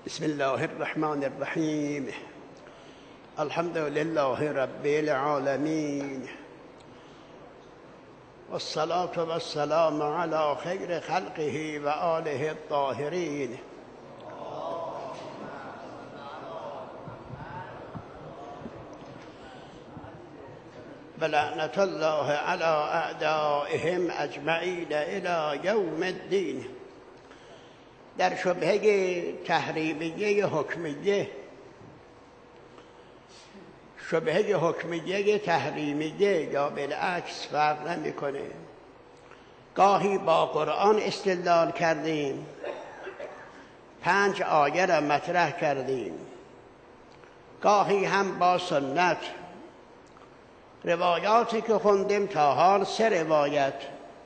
بسم الله الرحمن الرحیم. الحمد لله رب العالمین والصلاة والسلام على خیر خلقه و آله الطاهرین. ولعنة الله على اعدائهم اجمعین الى یوم الدین. در شبهه تحریمیه حکمیه، شبهه حکمیه تحریمیه یا بالعکس فرق نمیکنه. گاهی با قرآن استدلال کردیم، 5 آیه را مطرح کردیم، گاهی هم با سنت. روایاتی که خوندیم تا حال 3 روایت: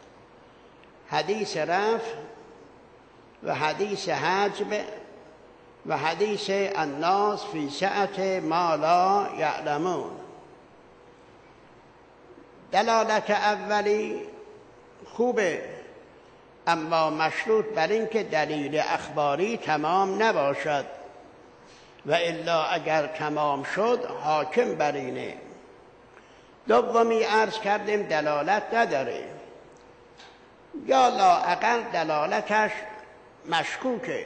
حدیث رفع و حدیث حجب و حدیث الناس فی سعة ما لا یعلمون. دلالت اولی خوبه، اما مشروط بر این که دلیل اخباری تمام نباشد، و الا اگر تمام شد حاکم بر اینه. دومی عرض کردیم دلالت نداره، یا لااقل دلالتش مشکوکه.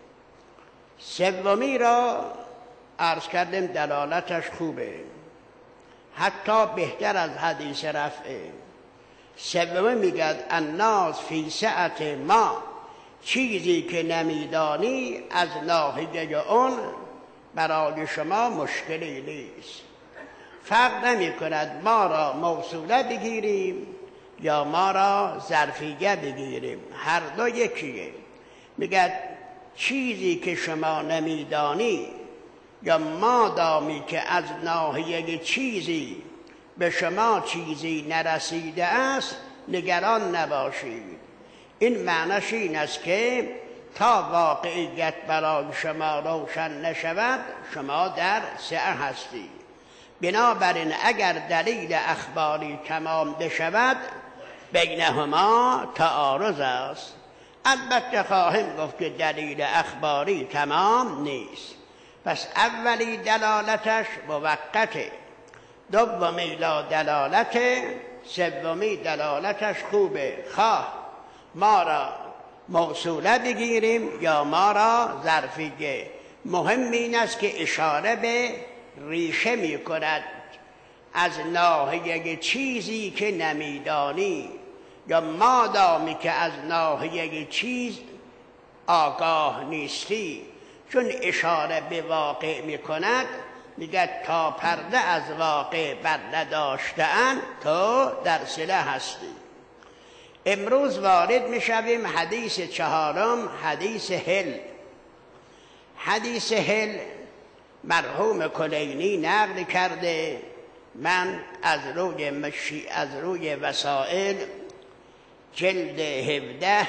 سومی را عرض کردیم دلالتش خوبه، حتی بهتر از حدیث رفعه. سومی میگه الناس فی سعة ما، چیزی که نمیدانی از ناحیه اون برای شما مشکلی نیست. فرق نمی کند ما را موصوله بگیریم یا ما را ظرفیه بگیریم، هر دو یکیه. میگه چیزی که شما نمیدانی، یا مادامی که از ناحیه چیزی به شما چیزی نرسیده است نگران نباشید. این معنیش این است که تا واقعیت برای شما روشن نشود شما در سعه هستید. بنابراین اگر دلیل اخباری تمام بشود بینهما تعارض است. البته خواهیم گفت که دلیل اخباری تمام نیست. پس اولی دلالتش موقته، دومی لا دلالته، سومی دلالتش خوبه، خواه ما را موصوله بگیریم یا ما را ظرفیه. مهم این است که اشاره به ریشه می کند از ناحیه چیزی که نمیدانی، یا مادامی که از ناحیه چیز آگاه نیستی. چون اشاره به واقع می کند، میگه تا پرده از واقع بر نداشته‌اند تو در صله هستی. امروز وارد می شویم حدیث 4، حدیث هل. حدیث هل مرحوم کلینی نقل کرده. من از روی وسائل جلد 17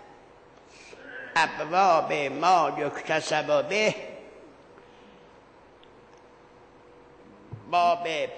ابواب ما یکتسب به، باب 5،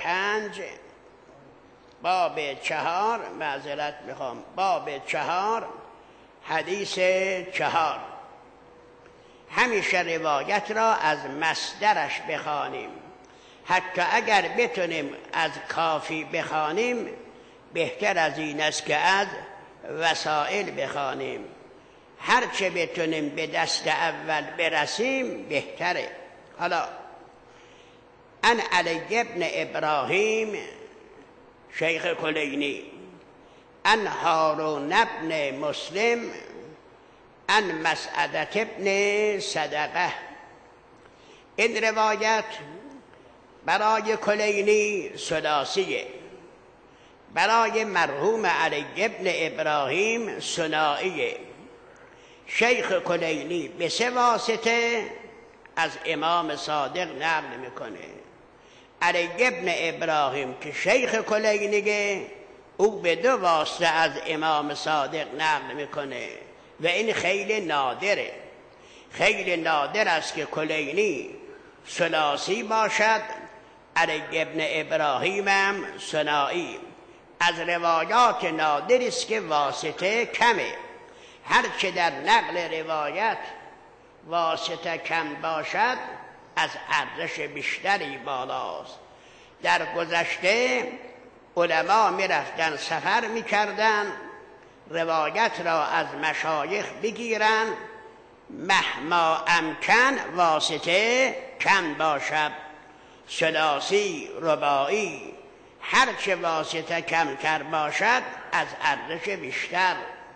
باب 4، معذرت میخوام، باب 4 حدیث 4. همیشه روایت را از مصدرش بخوانیم. حتی اگر بتونیم از کافی بخوانیم بهتر از این است که از وسائل بخوانیم. هرچه بتونیم به دست اول برسیم بهتره. حالا ان علی ابن ابراهیم شیخ کلینی، ان هارون ابن مسلم، ان مسعدة ابن صدقه. این روایت برای کلینی ثلاثیه، برای مرحوم علی ابن ابراهیم ثنائیه. شیخ کلینی به 3 واسطه از امام صادق نقل میکنه. علی ابن ابراهیم که شیخ کلینیه، او به 2 واسطه از امام صادق نقل میکنه و این خیلی نادره. خیلی نادر است که کلینی ثلاثی باشد، علی ابن ابراهیم هم ثنایی. از روایات نادر است که واسطه کمه. هرچه در نقل روایت واسطه کم باشد از ارزش بیشتری بالاست. در گذشته علما می رفتن سفر می کردن، روایت را از مشایخ بگیرن، مهما امکن واسطه کم باشد، ثلاثی، رباعی، هرچه واسطه کمتر باشد از ارزش بیشتر.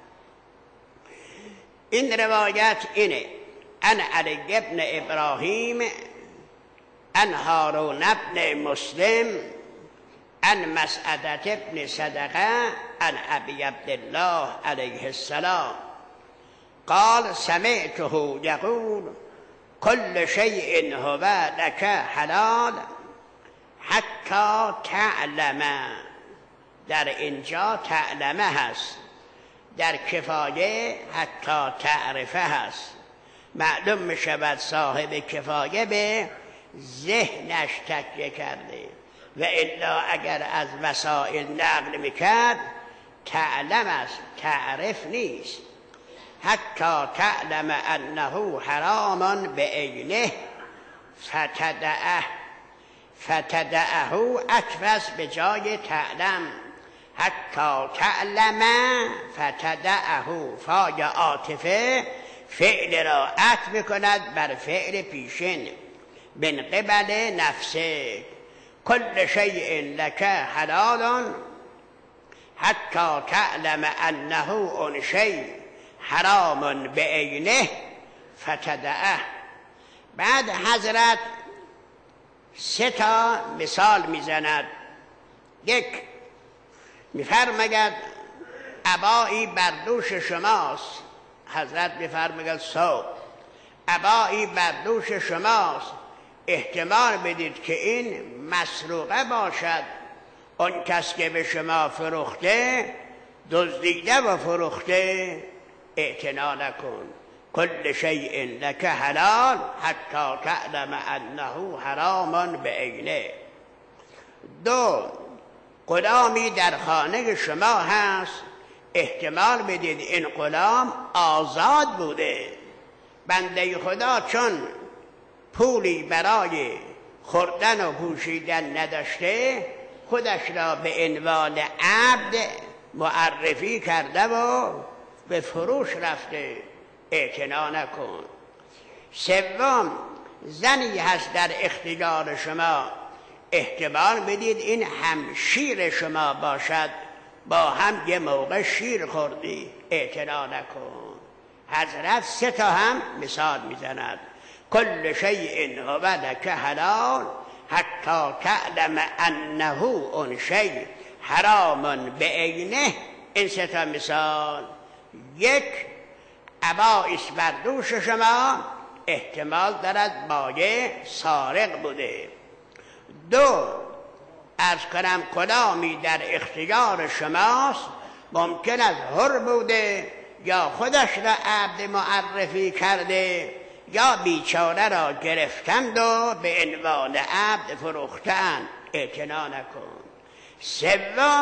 این روایت اینه: ان علی ابن ابراهیم ان هارون ابن مسلم ان مسعدة ابن صدقه ان ابی عبدالله علیه السلام قال سمعته یقول کل شیء هو لک حلال حتی تعلم. در اینجا تعلمه هست، در کفایه حتی تعرفه هست. معلوم می شود صاحب کفایه به ذهنش تکیه کرده، و الا اگر از وسائل نقل میکرد تعلم است، تعرف نیست. حتی تعلم انه حرام بعینه فتدعه اکفس به جای تعلم. حتی تعلم فتدعه، فای عاطفه فعل را عطف میکند بر فعل پیشین. من قبل نفسه کل شیء لک حلال حتی تعلم انه اون شیء حرام بعینه فتدعه. بعد حضرت 3 مثال میزند. یک، میفرماید عبایی بر دوش شماست، حضرت میفرماید صوب، عبایی بر دوش شماست، احتمال بدید که این مسروقه باشد، اون کس که به شما فروخته دزدیده و فروخته، اعتنا نکن. کل شیء لک حلال حتی تعلم انه حرام بعینه. 2، غلامی در خانه شما هست، احتمال بدید این غلام آزاد بوده، بنده خدا چون پولی برای خوردن و پوشیدن نداشته خودش را به عنوان عبد معرفی کرده و به فروش رفته، اعتنا نکن. 3، زنی هست در اختیار شما، احتمال بدید این همشیر شما باشد، با هم یه موقع شیر خوردی، اعتنا نکن. حضرت 3 هم مثال میزند. کل شیء هو لک حلال حتی تعلم انه اون شیء حرام بعینه. این 3 مثال. 1، عبایی است بر دوش شما، احتمال دارد مایه سارق بوده. 2، عرض کنم غلامی در اختیار شماست، ممکن است حر بوده یا خودش را عبد معرفی کرده یا بیچاره را گرفتند و به عنوان عبد فروختند، اعتنا نکن. 3،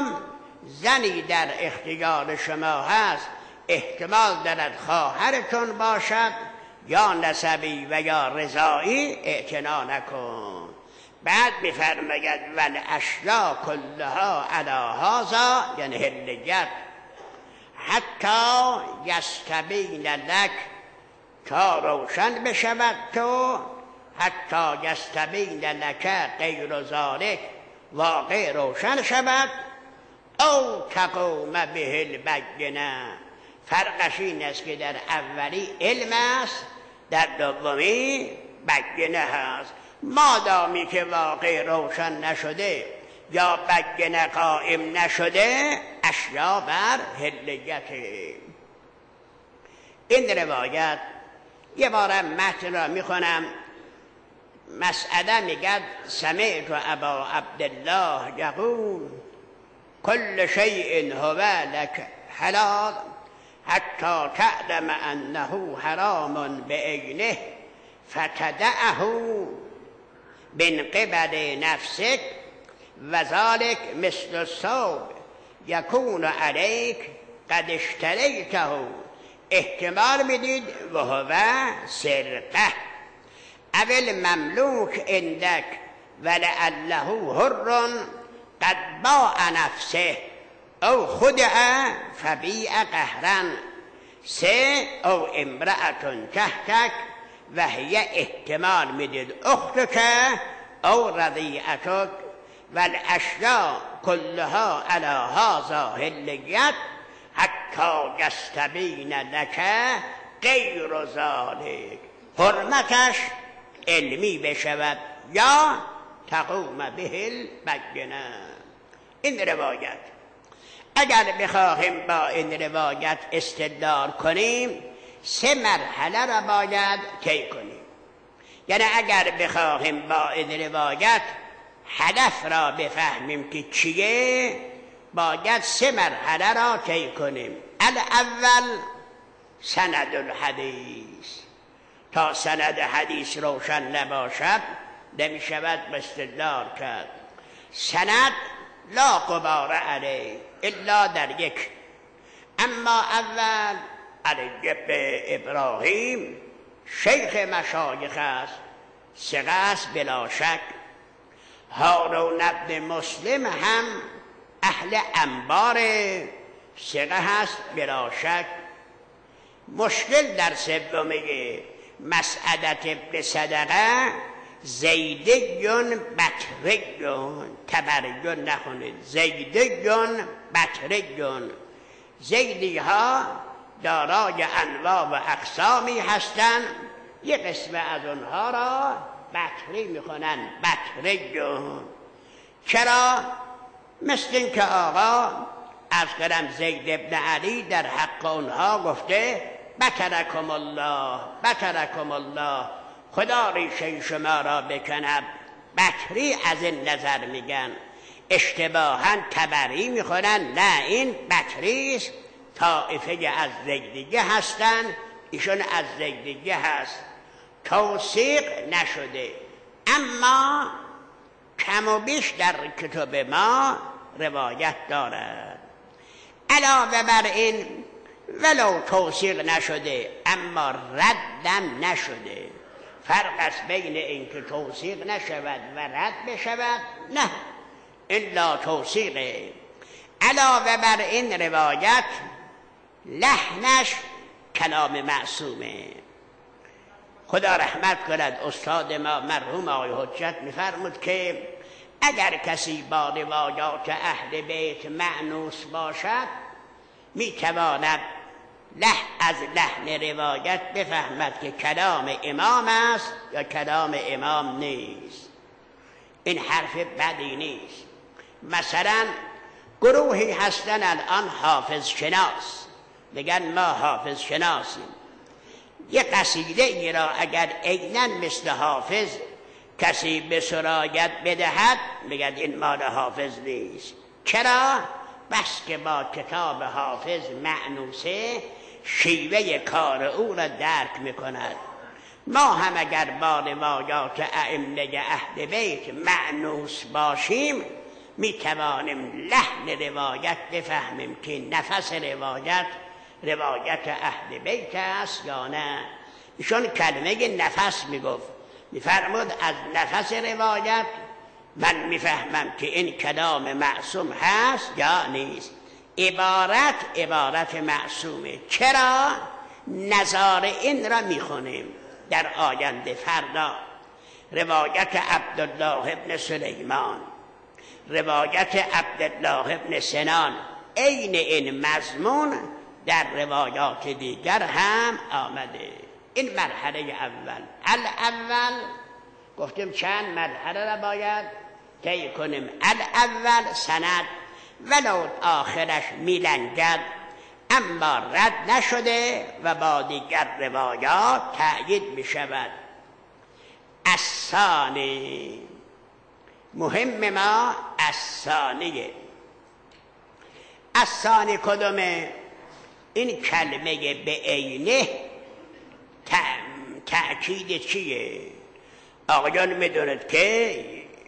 زنی در اختیار شما هست، احتمال دارد خواهرتون باشد یا نسبی و یا رضایی، اعتنا نکن. بعد میفرماید والاشیاء کلها علی هذا، یعنی هلیت حتی یستبین لک، تا روشن بشود تو، حتی یستبین لک غیر ذالک، واقع روشن شود، او تقوم به البینه. فرقش این است که در اولی علم است، در دومی بینه هست. مادامی که واقع روشن نشده یا بینه قائم نشده، اشیا بر هلیته. این روایت یه بار متن را میخونم. مسعده میگد سمعت ابا عبدالله یقول کل شیء هو لک حلال حتی تعلم انه حرام بعینه فتدعه من قبل نفسک و ذلك مثل الثوب یکون علیک قد اشتریته احتمال میدید و هو سرقه اول مملوک اندک ولعله حر قد باع نفسه او خدع فبیع قهرا سه او امرأة تحتک و هی احتمال میدید اختک او رضیعتک والاشیاء کلها علی هذا حلیت حتی یستبین لک غیر ذلک حرمتش علمی بشود یا تقوم به البینه. این روایت اگر بخواهیم با این روایت استدلال کنیم 3 مرحله را باید طی کنیم. یعنی اگر بخواهیم با این روایت هدف را بفهمیم که چیه باید 3 مرحله را طی کنیم. الاول سند الحدیث، تا سند حدیث روشن نباشد نمی شود استدلال کرد. سند لا غبار علیه الا در یک، اما اول علی بن ابراهیم شیخ مشایخ است، ثقه است بلا شک. هارون بن مسلم هم اهل انبار، ثقه است بلا شک. مشکل در سومه مسعدت ابن صدقه زیدیون بطریون، تبریون نخونید، زیدیون بطریون. زیدی ها دارای انواع و اقسامی هستند، یک قسم از اونها را بطری میخونن، بطریون. چرا؟ مثل این که آقا از قدم زید ابن علی در حق اونها گفته بترکم الله بترکم الله، خدا ریشه شما را بکند. بطری از این نظر میگن، اشتباها تبری میخونن، نه این بطریست، طائفه از زیدیه هستن، ایشون از زیدیه هست. توثیق نشده اما کم و بیش در کتب ما روایت دارد. علاوه بر این ولو توثیق نشده اما ردم نشده. فرق است بین این که توثیق نشود و رد بشود، نه این لا توثیقه. علاوه بر این روایت لحنش کلام معصومه. خدا رحمت کند استاد ما مرحوم آقای حجت میفرمود که اگر کسی با روایات اهل بیت مأنوس باشد میتواند از لحن روایت بفهمد که کلام امام است یا کلام امام نیست. این حرف بدی نیست. مثلا گروهی هستن الان حافظ شناس، میگن ما حافظ شناسیم. یک قصیده ای را اگر عیناً مثل حافظ کسی به سرایت بدهد میگن این مال حافظ نیست. چرا؟ بس که با کتاب حافظ مأنوسه، شیوه کار او را درک میکند. ما هم اگر با روایات ائمه اهل بیت مأنوس باشیم میتوانیم لحن روایت بفهمیم که نفس روایت اهل بیت است یا نه. ایشون کلمه نفس میگفت، میفرمود از نفس روایت من میفهمم که این کلام معصوم هست یا نیست. عبارت معصومه. چرا؟ نظار این را میخونیم در آینده فردا. روایت عبدالله ابن سلیمان، روایت عبدالله ابن سنان، عین این مضمون در روایات دیگر هم آمده. این مرحله اول. الاول گفتیم چند مرحله را باید طی کنیم. الاول سند ولو آخرش میلنگد اما رد نشده و با دیگر روایات تأیید میشود. الثانی، مهم ما الثانیه. الثانی کدومه؟ این کلمه به عینه تأکید چیه؟ آقایان میدونید که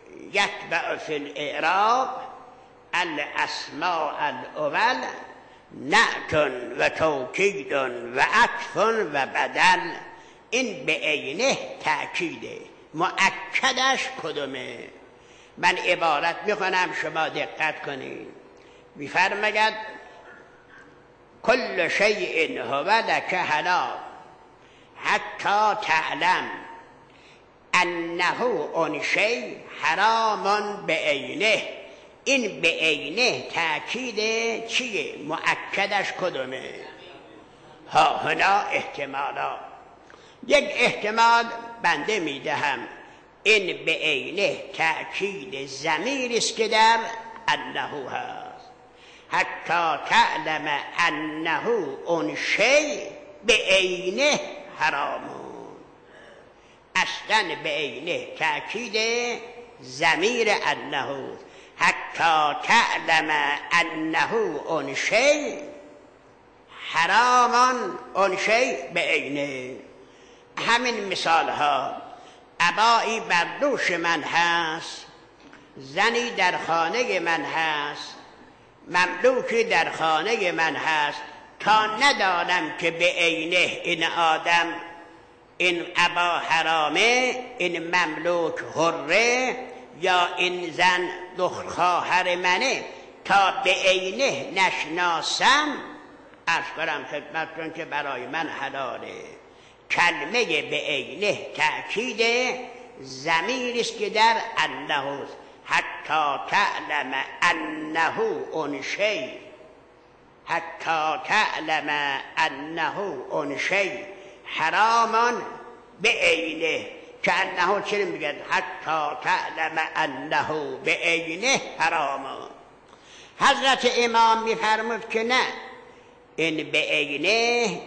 یتبع فی الاعراب الاسماء الاول نعتن و توکیدن و عطفن و بدل. این به عینه تأکیده. مؤکدش کدومه؟ من عبارت میکنم شما دقت کنید. میفرماید کل شیء هو لک حلال حتی تعلم انه آن شیء حرام به عینه. این به عینه تأکیده چیه؟ مؤکدش کدومه؟ ها هنا احتمالا. یک احتمال بنده میدهم، این به عینه تأکید ضمیری است که در انه هست. حتی تعلم انه اون شیء به عینه حرامون. اصلا به عینه تأکید ضمیر انه. حتی تعلم انه اون شیء حرامان اون شیء به عینه. همین مثال ها. عبایی بر دوش من هست، زنی در خانه من هست، مملوکی در خانه من هست، تا ندانم که به عینه این آدم، این عبا حرامه، این مملوک حره، یا این زن دختر خواهر منه، تا به عینه نشناسم عرض کنم خدمتتون که برای من حلاله. کلمه به عینه تأکید ضمیری است که در انه است. حتی تعلم انه اون شیء، حتی تعلم انه اون شیء حرامان به عینه. که انه چرا میگن؟ حتی تعلم انه به عینه حرامان. حضرت امام میفرمود که نه، این به عینه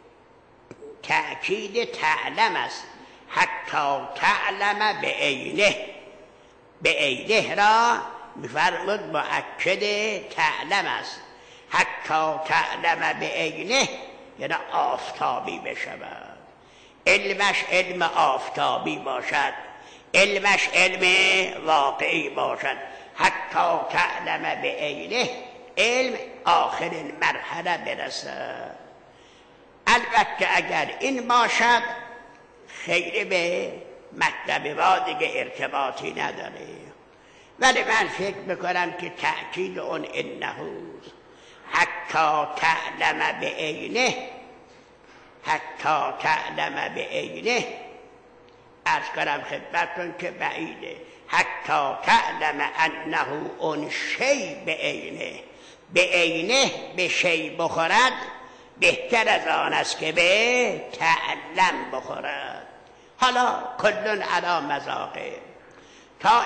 تأکید تعلم است. حتی تعلم به عینه. به عینه را میفرمود مؤکد تعلم است. حتی تعلم به عینه یعنی آفتابی بشود، علمش علم آفتابی باشد، علمش علم واقعی باشد. حتی تعلم به عینه، علم آخرین مرحله برسد. البته اگر این باشد خیلی به مطلب ما دیگه ارتباطی نداره، ولی من فکر میکنم که تأکید اون انهوست. حتی تعلم به عینه، حتی تعلم به عینه عرض کنم خدمتتون که بعیده. حتی تعلم انه اون شیء به عینه. به عینه به شیء بخورد بهتر از آن است که به تعلم بخورد. حالا کلن علی مذاقه. تا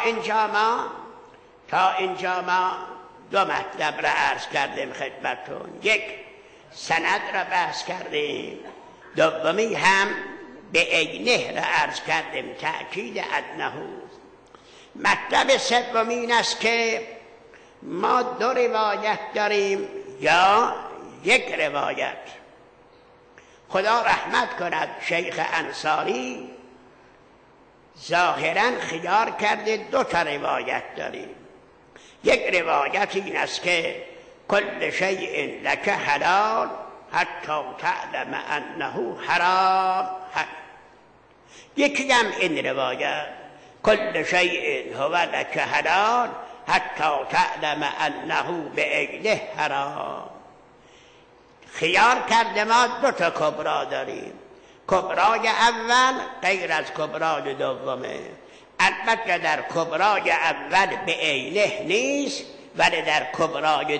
اینجا ما دو مطلب را عرض کردیم خدمتتون. یک سند را بحث کردیم، دومی هم به عینه را عرض کردیم، تأکید انه. مطلب سوم این است که ما دو روایت داریم یا یک روایت. خدا رحمت کند شیخ انصاری ظاهرا خیال کرده دو تا روایت داریم. یک روایت این است که کل شیء لک حلال حتی تعلم انه حرام. یکی هم این روایت کل شیء هو لک حلال حتی تعلم انه به عینه حرام. خیال کرده ما دو تا کبرا داریم. کبرای اول غیر از کبرای دومه. البته در کبرای اول به عینه نیست، ولی در کبرای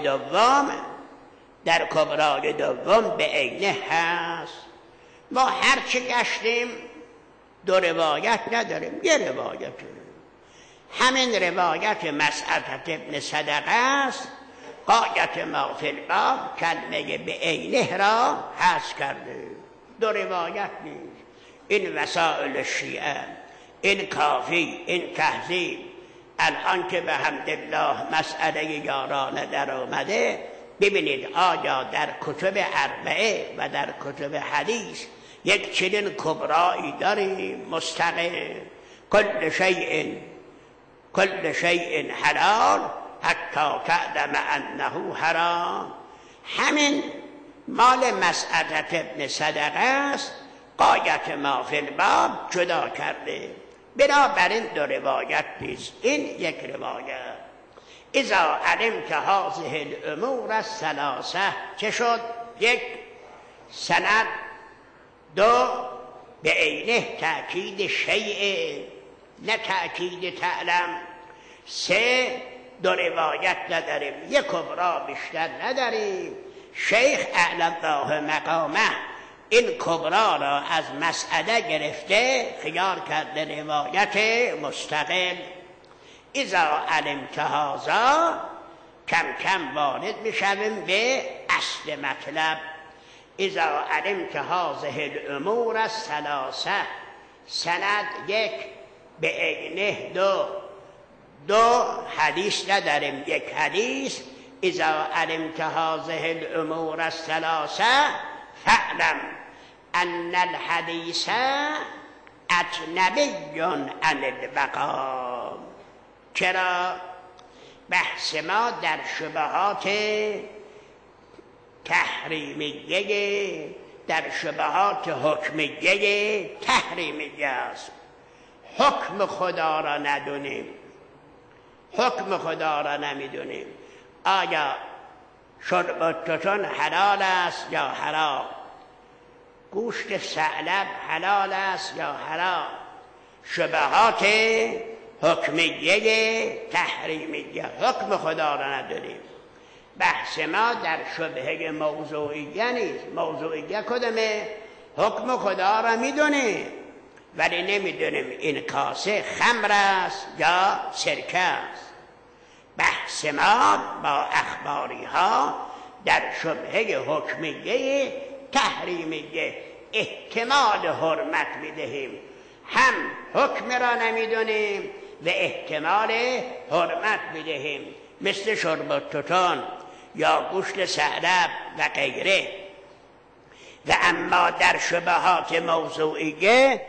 دوم به عینه هست. ما هرچی گشتیم دو روایت نداریم، یه روایت. همین روایت مسعدة ابن صدقه است. غایت ما فی الباب کلمه به عینه را حذف کرده. دو روایت نیست. این وسائل شیعه، این کافی، این تهذیب. الان که به حمدالله مسئله یارانه در آمده، ببینید آیا در کتب اربعه و در کتب حدیث یک چنین کبرایی داریم مستقل. کل شیء حلال حتی تعلم انه حرام. همین مال مسعدة ابن صدقه است. غایت ما فی الباب جدا کرده. بنابراین دو روایت نیست، این یک روایت. اذا علمت هذه الامور الثلاثه چه شد؟ یک، سند. دو، به عینه تأکید شیء، نه تأکید تعلم. سه، دو روایت نداریم، یک کبرا بیشتر نداریم. شیخ اعلی الله مقامه این کبرا را از مسعده گرفته خیال کرده روایت مستقل. اذا علمت هذا کم کم وارد میشویم به اصل مطلب. اذا علمت هذه الامور الثلاثه، سند یک، به عینه دو حدیث نداریم، یک حدیث. اذا علمت هذه الامور الثلاثه فاعلم ان الحدیث اجنبی عن البقاء. چرا؟ بحث ما در شبهات تحریمیه، در شبهات حکمیه تحریمیه است. حکم خدا را ندونیم، حکم خدا را نمیدونیم. آیا شرب توتون حلال است یا حرام؟ گوشت ثعلب حلال است یا حرام؟ شبهات حکمیه تحریمیه، حکم خدا را ندونیم. بحث ما در شبهه موضوعیه نیست. موضوعیه کدومه؟ حکم خدا را میدونیم ولی نمیدونیم این کاسه خمر است یا سرکه است. بحث ما با اخباری ها در شبهه حکمیه تحریمیه احتمال حرمت میدهیم. هم حکم را نمیدونیم و احتمال حرمت میدهیم، مثل شرب توتون یا گوشت ثعلب و غیره. و اما در شبهات موضوعیه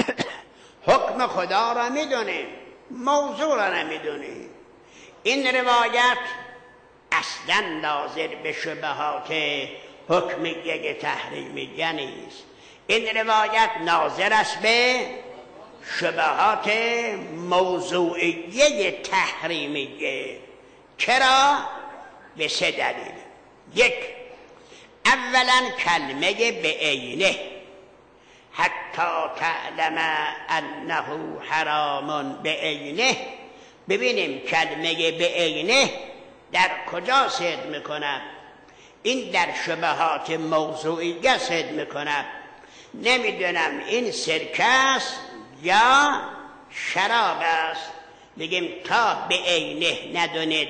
حکم خدا را میدونیم، موضوع را نمیدونیم. این روایت اصلا ناظر به شبهات حکمیه تحریمیه نیست. این روایت ناظر است به شبهات موضوعیه تحریمیه. چرا؟ به سه دلیل. یک، اولا کلمه به عینه، حتی تعلم انه حرام به عینه. ببینیم کلمه به عینه در کجا صدق میکند. این در شبهات موضوعیه صدق میکند. نمیدونم این سرکه است یا شراب است. بگیم تا به عینه ندونید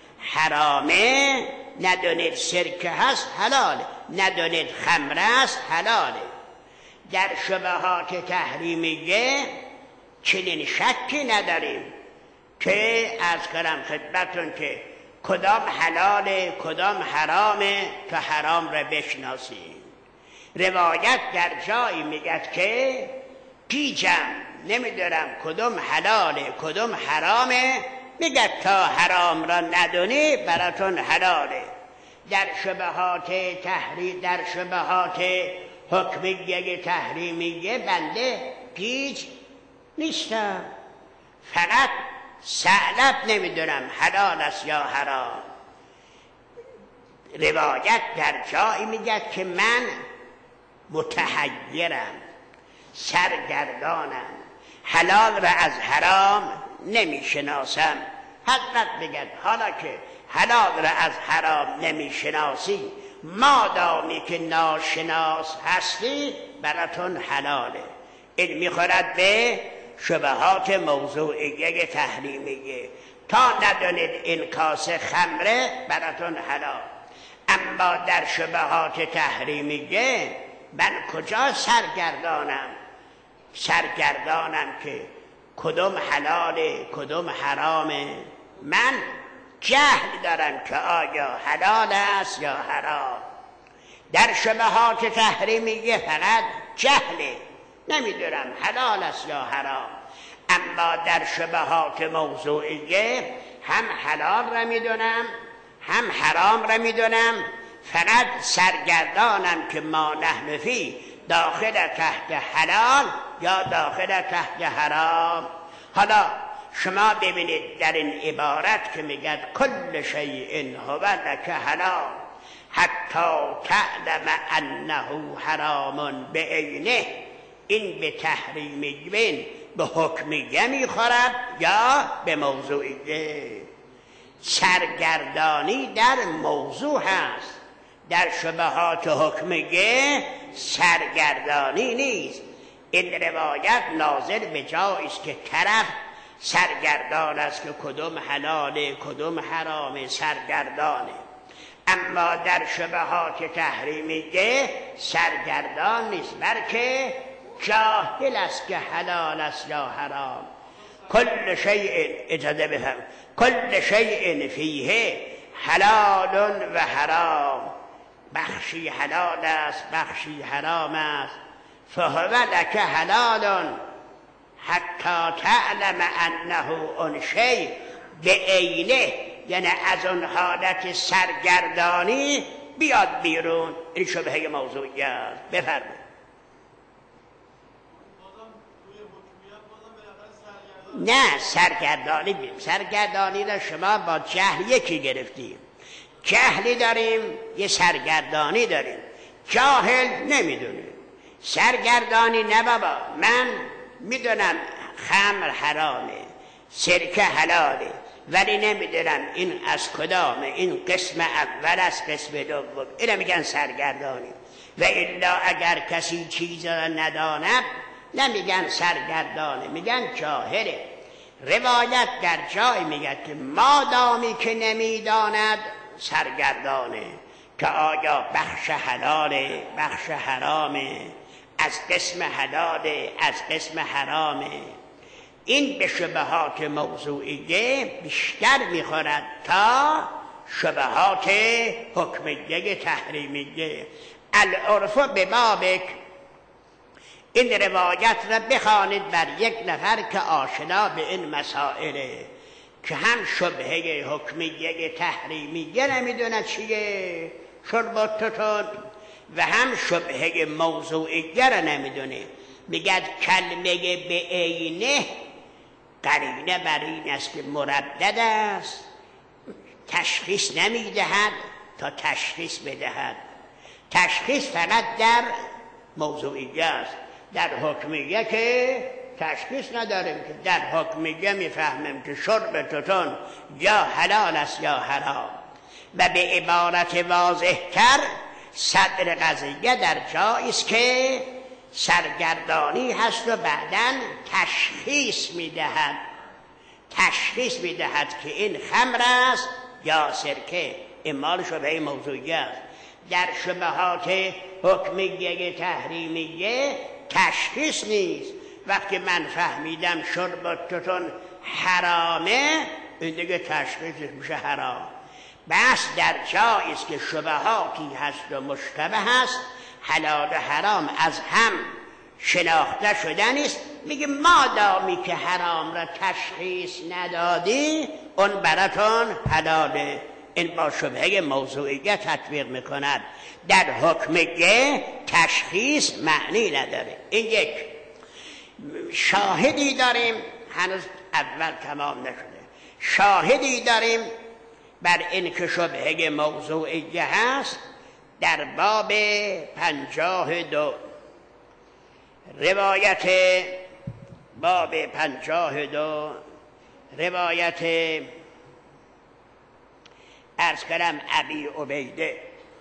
حرامه، ندونید سرکه هست حلاله، ندونید خمر است حلاله. در شبهات تحریمیه چنین شکی نداریم که از کلام خدمتون که کدام حلاله کدام حرامه تا حرام را بشناسیم. روایت در جایی میگد که گیجم نمیدارم کدام حلاله کدام حرامه، میگد تا حرام را ندونی براتون حلاله. در شبهات در شبهات حکمیه تحریمیه بنده گیج نیستم، فقط ثعلب نمیدونم حلال است یا حرام. روایت در جایی میگه که من متحیرم، سرگردانم، حلال را از حرام نمیشناسم. حضرت بگد حالا که حلال را از حرام نمیشناسی، مادامی که ناشناس هستی براتون حلاله. این میخورد به شبهات موضوعیه تحریمیه. تا ندانید این کاسه خمره براتون حلال. اما در شبهات تحریمیه من کجا سرگردانم که کدوم حلاله کدوم حرامه. من جهل دارم که آیا حلال است یا حرام. در شبهات تحریمیه فقط جهله، نمیدونم حلال است یا حرام. اما در شبهات موضوعیه هم حلال را میدونم هم حرام را میدونم فقط سرگردانم که ما نحن فی داخل تحت حلال یا داخل تحت حرام. حالا شما ببینید در این عبارت که میگه کل شیء هو لک حلال حتی تعلم انه حرام بعینه، این به تحریمیه به حکمیه میخورد یا به موضوعیه؟ سرگردانی در موضوع هست، در شبهات حکمیه سرگردانی نیست. این روایت ناظر به جایی است که طرف سرگردان است که کدوم حلاله کدوم حرامه، سرگردانه. اما در شبهات تحریمیه سرگردان نیست، بلکه جاهل است که حلال است یا حرام. کل شیء، اجازه بفهم، کل شیء فیه حلال و حرام، بخشی حلال است بخشی حرام است. فهو لک حلال حتی تعلم انه اون شیء بعینه، یعنی از اون حالت سرگردانی بیاد بیرون. این شبهه موضوعی است. بفرمایید. نه سرگردانی را شما با جهل یکی گرفتیم. جهلی داریم یه سرگردانی داریم. جاهل نمیدونه، سرگردانی نه بابا من میدونم خمر حرامه سرکه حلاله ولی نمیدونم این از کدامه، این قسم اول از قسم دوم، اینو میگن سرگردانی. و الا اگر کسی چیز را نداند نمیگن سرگردانه، میگن جاهله. روایت در جای میگه که مادامی که نمیداند سرگردانه، که آیا بخش حلاله بخش حرامه، از قسم حلاله از قسم حرامه. این به شبهات موضوعیه بیشتر میخورد تا شبهات حکمیه تحریمیه. العرف به بابک، این روایت را بخوانید بر یک نفر که آشنا به این مسائله، که هم شبهه حکمیه تحریمیه نمیدونه چیه شربتتون، و هم شبهه موضوعیه را نمیدونه. میگد کلمه به عینه قرینه بر این است که مردد است، تشخیص نمیدهد تا تشخیص بدهد. تشخیص فقط در موضوعیه است، در حکمیه که تشخیص نداریم، که در حکمیه میفهمیم که شرب توتون یا حلال است یا حرام. و به عبارت واضح تر صدر قضیه در جایی است که سرگردانی هست و بعداً تشخیص میدهد که این خمر است یا سرکه. اعمال شبهه موضوعی است. در شبهات حکمیه تحریمیه تشخیص نیست. وقتی من فهمیدم شربتتون حرامه، این دیگه تشخیص میشه حرام. بس در جایی است که شبهاتی هست و مشتبه هست، حلال و حرام از هم شناخته شدن است، میگه مادامی که حرام را تشخیص ندادی اون براتون حلاله. این با شبهه موضوعیه تطبیق میکند. در حکمیه تشخیص معنی نداره. این یک. شاهدی داریم، هنوز اول تمام نشده، شاهدی داریم بر این که شبهه موضوعیه هست در باب 52. روایت باب 52 روایت عرض کردم ابی عبیده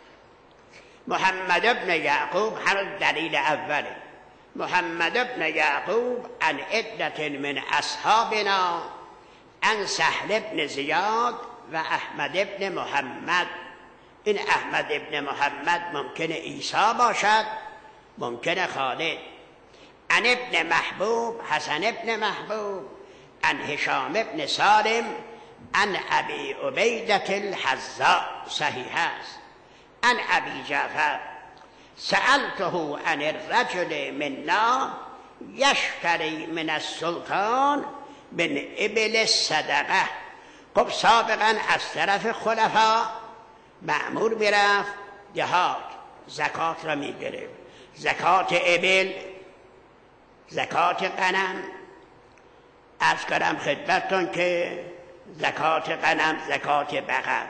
محمد ابن یعقوب، هنوز دلیل اوله. محمد ابن یعقوب عن عدة من اصحابنا عن سهل ابن زیاد و احمد ابن محمد. این احمد ابن محمد ممکنه عیسی باشد، ممکنه خالد. عن ابن محبوب حسن ابن محبوب عن هشام ابن سالم عن ابی عبیدة الحذاء، صحیح است. عن ابی جعفر سألته عن الرجل منا یشتری من السلطان من ابل الصدقه. خب سابقا از طرف خلفا معمور میرفت دهات زکات را میگرفت، زکات ابل، زکات غنم. عرض کردم خدمتتون که زکات غنم، زکات بقر.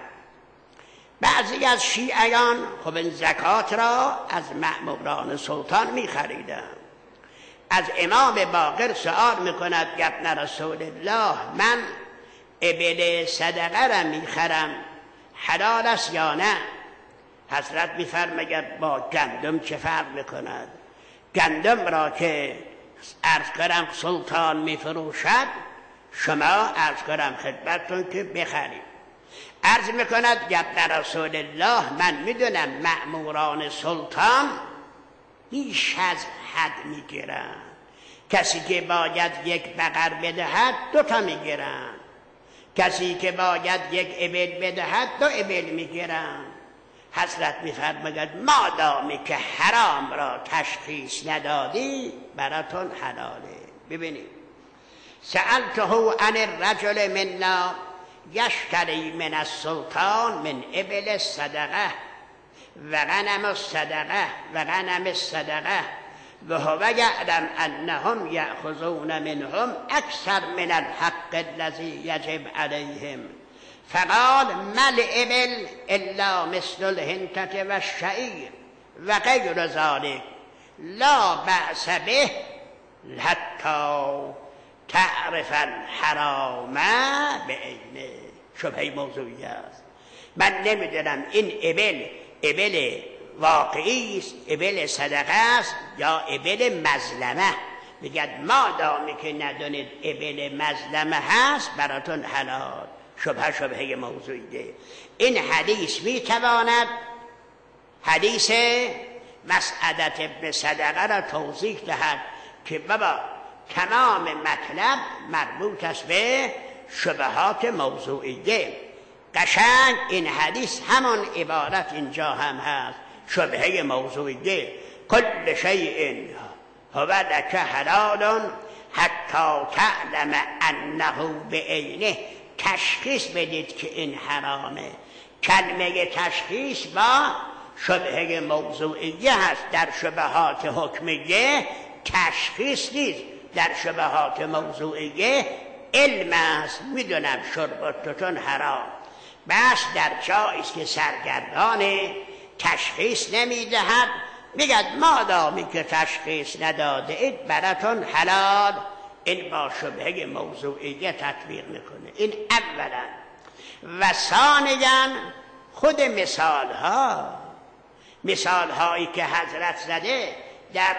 بعضی از شیعیان خب این زکات را از مأموران سلطان میخریدن. از امام باقر سؤال میکند ابن رسول الله من ابل صدقه را میخرم، حلال است یا نه؟ حضرت میفرماید با گندم چه فرق میکند؟ گندم را که عرض کردم سلطان میفروشد، شما عرض کردم خدمتتون که بخرید. عرض میکند ابن رسول الله من میدونم مأموران سلطان بیش از حد میگیرن. کسی که باید یک بقر بدهد 2 تا میگیرن، کسی که باید یک ابل بدهد 2 ابل میگیرن. حضرت میفرماید مادامی که حرام را تشخیص ندادی براتون حلاله. ببینید سألته عن الرجل منا یشتری من السلطان من ابل الصدقه و غنم الصدقه و غنم الصدقه و هو یعلم انهم یأخذون منهم اکثر من الحق الذی یجب علیهم. فقال ما الابل الا مثل الهنتة و الشعیر و غیر ذلك لا بأس به حتی تعرف الحرام بعینه. شبهه موضوعی است. من نمیدونم این ابل واقعی است، ابل صدقه است یا ابل مظلمه. میگد مادامی که ندونید ابل مظلمه هست براتون حلال. شبهه موضوعیه. این حدیث میتواند حدیث مسعدة ابن صدقه را توضیح دهد که بابا تمام مطلب مربوط است به شبهات موضوعیه. قشنگ این حدیث همان عبارت اینجا هم هست، شبهه موضوعیه. کل شیء هو لک حلال حتی تعلم انه بعینه. تشخیص بدید که این حرامه. کلمه تشخیص با شبهه موضوعیه هست. در شبهات حکمیه تشخیص نیست، در شبهات موضوعیه علم است. میدونم شربتتون حرام، بس در جایی است که سرگردان تشخیص نمیدهد میگد مادامی که تشخیص نداده اید براتون حلال. این با شبهه موضوعیه تطبیق میکنه. این اولا. و ثانیا خود مثال هایی که حضرت زده در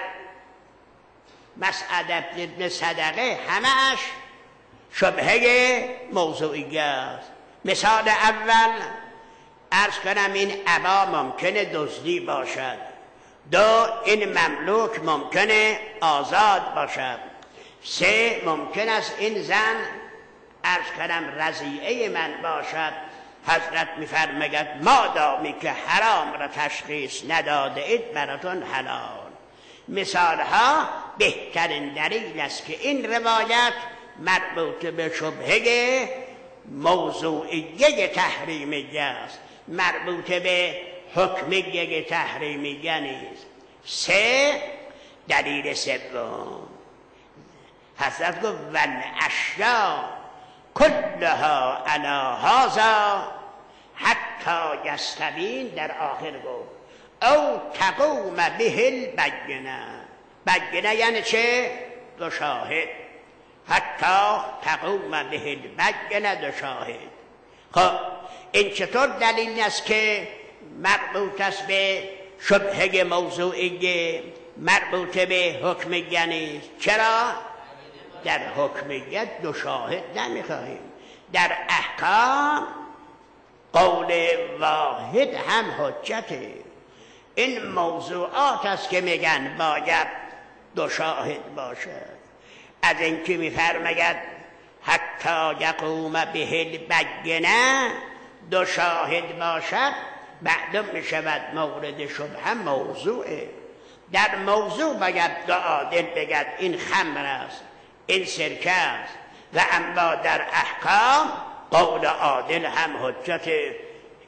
مسعدة ابن صدقه همش شبهه موضوعیه است. مثال اول عرض کنم این ابا ممکنه دزدی باشد. 2 این مملوک ممکنه آزاد باشد. 3 ممکن است این زن عرض کنم رضیعه من باشد. حضرت میفرماید مادامی که حرام را تشخیص نداده اید براتون حلال. مثال ها بهترین دلیل است که این روایت مربوط به شبهه موضوعیه تحریمیه است، مربوط به حکمیه تحریمیه نیست. 3 دلیل سوم حضرت گفت والاشیاء کلها علی هذا حتی یستبین. در آخر گفت او تقوم به البینه. بینه یعنی چه؟ 2 شاهد. حتی تقوم به البینه 2 شاهد. خب این چطور دلیل است که مربوط است به شبهه موضوعیه، مربوط به حکمیه نیست؟ چرا؟ در حکمیت 2 شاهد نمیخواهیم. در احکام قول واحد هم حجته. این موضوعات است که میگن باید 2 شاهد باشد. از اینکه میفرماید حتی یقوم به البینه 2 شاهد باشد، بعدم میشود مورد شبهه موضوعه. در موضوع باید 2 عادل بگد این خمر است، این سرکه است. و اما در احکام قول عادل هم حجت.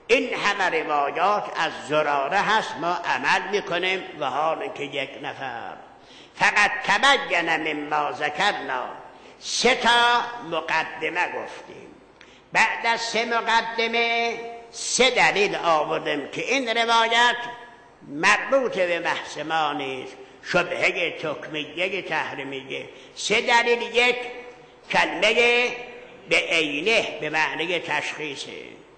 این همه روایات از زراره هست، ما عمل میکنیم و حال که یک نفر. فقط تبین مما ذکرنا، 3 مقدمه گفتیم. بعد از 3 مقدمه 3 دلیل آوردیم که این روایت مربوط به بحث ما نیست، شبهه تکمیه تحریمیه. 3 دلیل: 1 کلمه به عینه به معنی تشخیصه،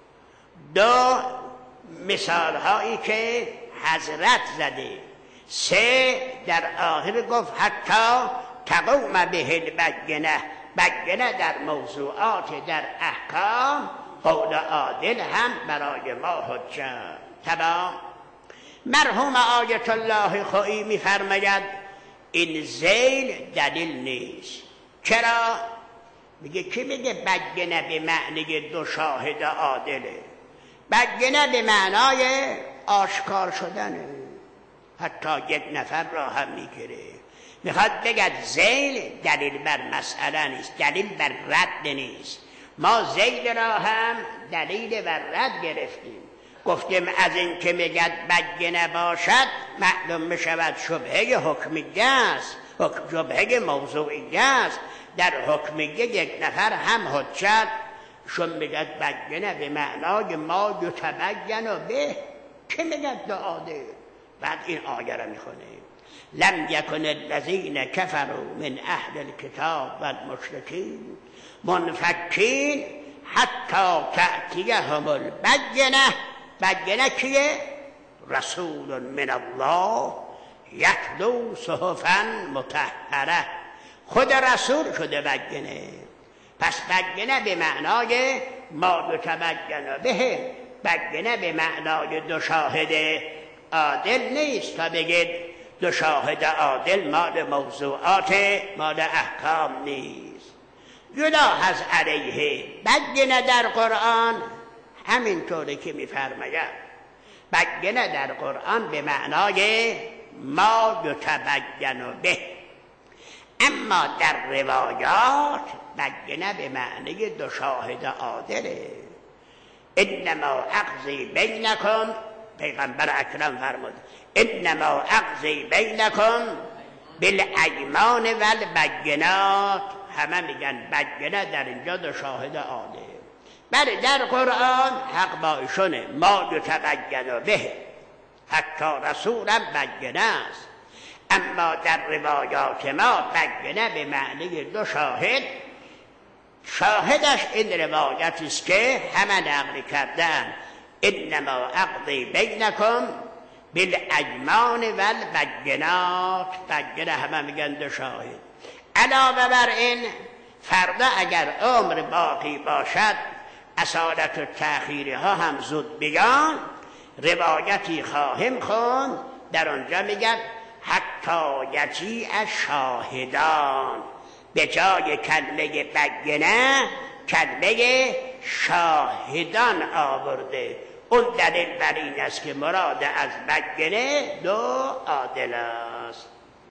2 مثال هایی که حضرت زده، 3 در آخر گفت حتی تقوم به البینه، بینه در موضوعات در احکام قول عادل هم برای ما حجت. تمام. مرحوم آیت الله خویی می‌فرماید این ذیل دلیل نیست. چرا؟ میگه کی میگه بینه به معنی 2 شاهد عادله؟ بینه به معنای آشکار شدنه، حتی 1 نفر را هم میگیره. میخواد بگه ذیل دلیل بر مسئله نیست، دلیل بر رد نیست. ما ذیل را هم دلیل بر رد گرفتیم، گفتیم از این که میگه بینه باشد معلوم میشود شبهه حکمیه است، شبهه موضوعیه است. در حکمیه 1 نفر هم حجت، شون میگه بینه به معنای ما یتبین به، که میگه عادل. بعد این آیه را میخونه لم یکن الذین کفروا من اهل الکتاب والمشرکین منفکین حتی تأتیهم البینه. بینه کیه؟ رسول من الله یتلو صحفا مطهره. خود رسول شده بینه. پس بینه به معنای ما یتبین به، بینه به معنای 2 شاهد عادل نیست. تا بگید 2 شاهد عادل مال موضوعات مال احکام نیست. یلاحظ علیه بینه در قرآن همینطوری که میفرماید، بینه در قرآن به معنای ما یتبین به، اما در روایات بینه به معنی 2 شاهد عادله. انما اقضی بینکم، پیغمبر اکرم فرمود انما اقضی بینکم بالایمان والبینات. همه میگن بینه در اینجا 2 شاهد عادل. بله در قرآن حق با ایشونه، ما یتبین به، حتی رسولم بینه است. اما در روایات ما بینه به معنی 2 شاهد. شاهدش این روایتی است که همه نقل کردن انما اقضی بینکم بالایمان والبینات. بینه همه میگن 2 شاهد. علاوه بر این فردا اگر عمر باقی باشد اصالت و تأخیری ها هم زود بیان، روایتی خواهیم خوند در آنجا میگن حتی یجیء شاهدان، به جای کلمه بینه کلمه شاهدان آورده. اون دلیل بر این است که مراد از بینه 2 عادلان.